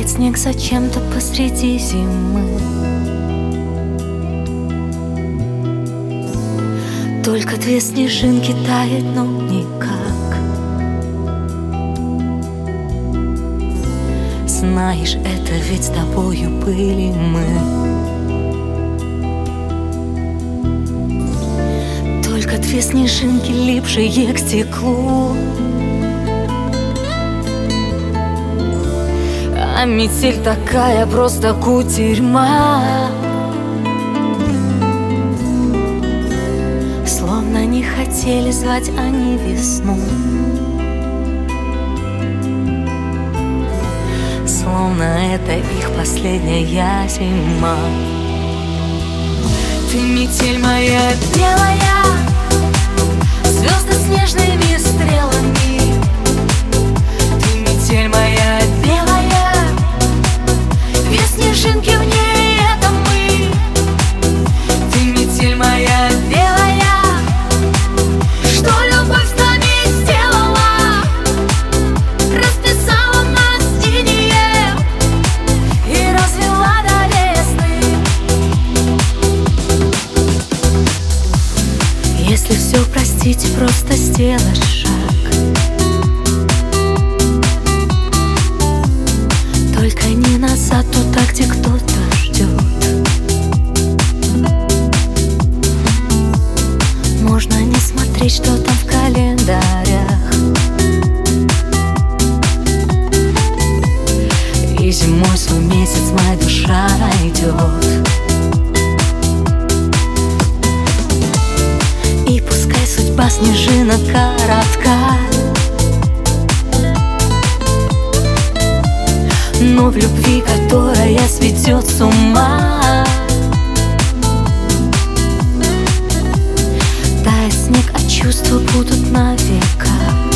Тает снег зачем-то посреди зимы. Только две снежинки тает, но никак. Знаешь, это ведь с тобою были мы. Только две снежинки, липшие к стеклу. А метель такая, просто кутерьма. Словно не хотели звать они весну. Словно это их последняя зима. Ты метель моя белая, звезды снежными стрелами. Ты метель моя белая, две снежинки в ней — это мы. Ты метель моя белая, что любовь с нами сделала, расписала нас в инее и развела до весны. Если все простить, просто сделать шаг. Только не назад, туда, где кто-то ждет. Можно не смотреть, что там в календарях. И зимой свой месяц моя душа найдет. И пускай судьба снежинок коротка, но в любви, которая сведет с ума. Тает снег, а чувства будут на века.